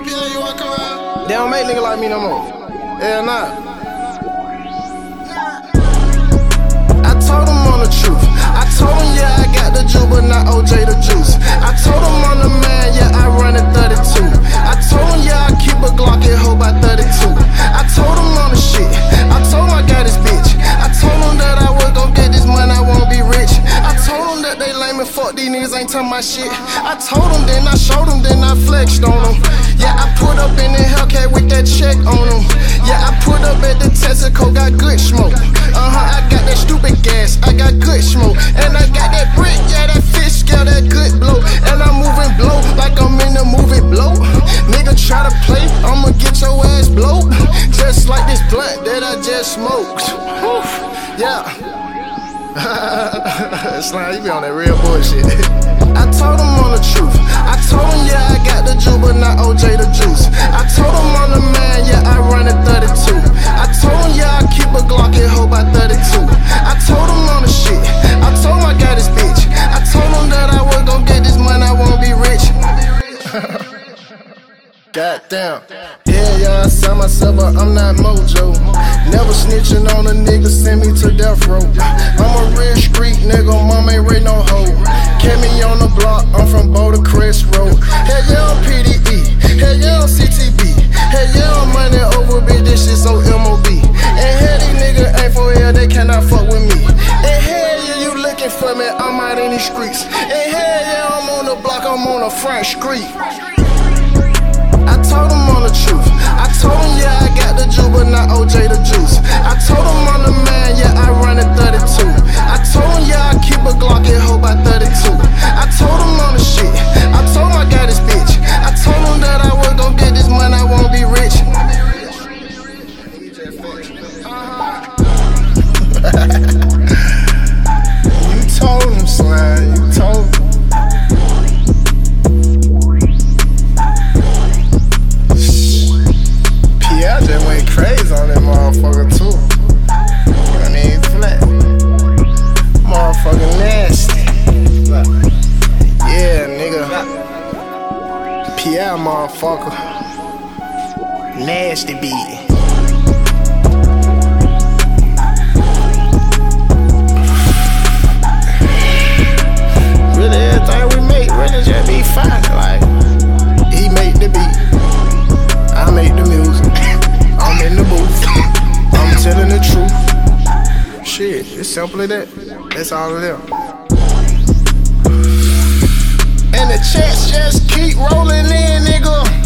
They don't make niggas like me no more. Hell nah. I told them on the truth. I told them, yeah, I got the juice, but not OJ the juice. I told them on the man, yeah, I run at 32. I told them, yeah, I keep a Glock and hoe by 32. I told them on the shit. I told them I got this bitch. I told them that I was gon' get this money, I won't be rich. I told them that they lame and fuck these niggas ain't talking my shit. I told them, then I showed them, then I flexed on them. Yeah, I put up in the Hellcat with that check on them. Yeah, I put up at the Texaco, got good smoke. I got that stupid gas, I got good smoke. And I got that brick, yeah, that fish scale, that good blow. And I'm moving blow like I'm in the movie Blow. Nigga try to play, I'ma get your ass blowed. Just like this blunt that I just smoked. Yeah. Slime, you be on that real bullshit. I told them on the truth. I told them, yeah, I got the juice, but not OJ the juice. I told them on the man, yeah, I run at 32. I told them, yeah, I keep a Glock and hoe by 32. I told them on the shit. I told them I got this bitch. I told them that I was gon' get this money, I won't be rich. Goddamn. Yeah, I sell myself, but I'm not Mojo. Never snitching on a nigga, send me to death row. I'm a real street nigga, mom ain't raised no hoe. Kept me on the block, I'm from Boulder Crest Road. Hell yeah, I'm PDE. Hell yeah, I'm CTB. Hell yeah, I'm money over, bitch, this shit so MOB. And hell, these niggas ain't for hell, they cannot fuck with me. And hell yeah, you looking for me, I'm out in these streets. And hell yeah, I'm on the block, I'm on the front street. I told them on the truth. I told them, yeah, I got the juice, but not OJ the juice. I told them on the man, yeah, I run at 32. I told them, yeah, I keep a Glock and hoe by 32. I told them on the shit. I told them I got this bitch. I told them that I was gon' get this money, I won't be rich. You told him, Slime, you told him. I just went crazy on that motherfucker too. I mean, flat. Motherfucker nasty. Yeah, nigga. P.I. motherfucker. Nasty beat. Really, everything we make really just be fine. Like, he make the beat, I make the music. I'm in the booth, I'm telling the truth. Shit, it's simple as that. That's all of them. And the checks just keep rolling in, nigga.